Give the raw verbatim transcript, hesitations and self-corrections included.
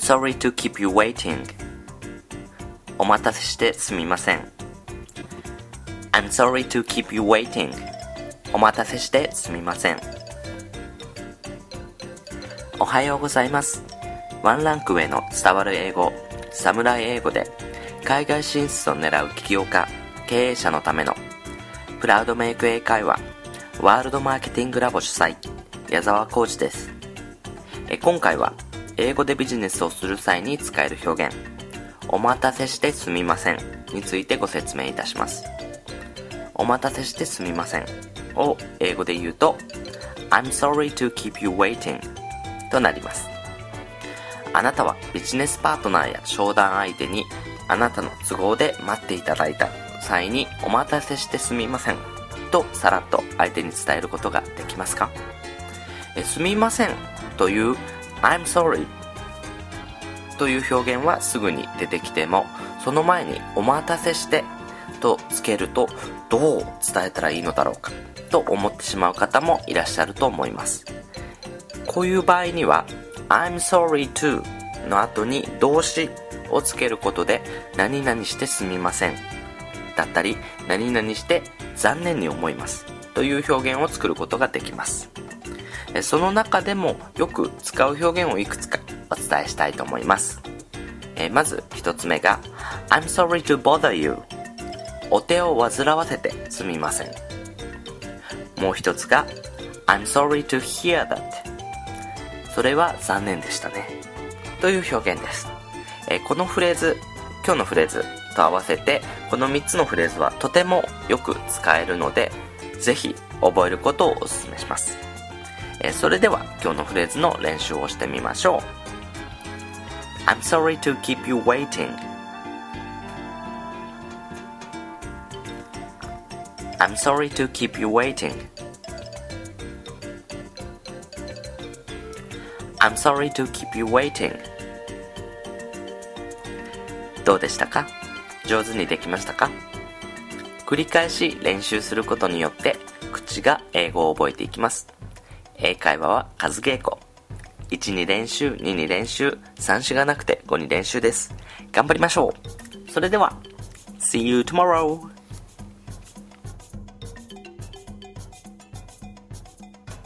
sorry to keep you waiting. お待たせしてすみません。I'm sorry to keep you waiting. お待たせしてすみません。おはようございます。ワンランク上の伝わる英語、サムライ英語で海外進出を狙う起業家、経営者のためのプラウドメイク英会話ワールドマーケティングラボ主催、矢沢浩二です。え今回は英語でビジネスをする際に使える表現、お待たせしてすみませんについてご説明いたします。お待たせしてすみませんを英語で言うと I'm sorry to keep you waiting となります。あなたはビジネスパートナーや商談相手にあなたの都合で待っていただいた際にお待たせしてすみませんとさらっと相手に伝えることができますか？えすみませんという I'm sorry という表現はすぐに出てきても、その前にお待たせしてとつけるとどう伝えたらいいのだろうかと思ってしまう方もいらっしゃると思います。こういう場合には I'm sorry to の後に動詞をつけることで何々してすみませんだったり何々して残念に思いますという表現を作ることができます。その中でもよく使う表現をいくつかお伝えしたいと思います。まず一つ目が I'm sorry to bother you、 お手を煩わせてすみません。もう一つが I'm sorry to hear that、 それは残念でしたねという表現です。このフレーズ、今日のフレーズと合わせてこのみっつのフレーズはとてもよく使えるので、ぜひ覚えることをお勧めします。それでは今日のフレーズの練習をしてみましょう。 I'm sorry to keep you waiting. I'm sorry to keep you waiting. I'm sorry to keep you waiting. どうでしたか？上手にできましたか？繰り返し練習することによって口が英語を覚えていきます。英会話は数稽古。いちに練習、にに練習、さんしがなくてごに練習です。頑張りましょう。それでは See you tomorrow!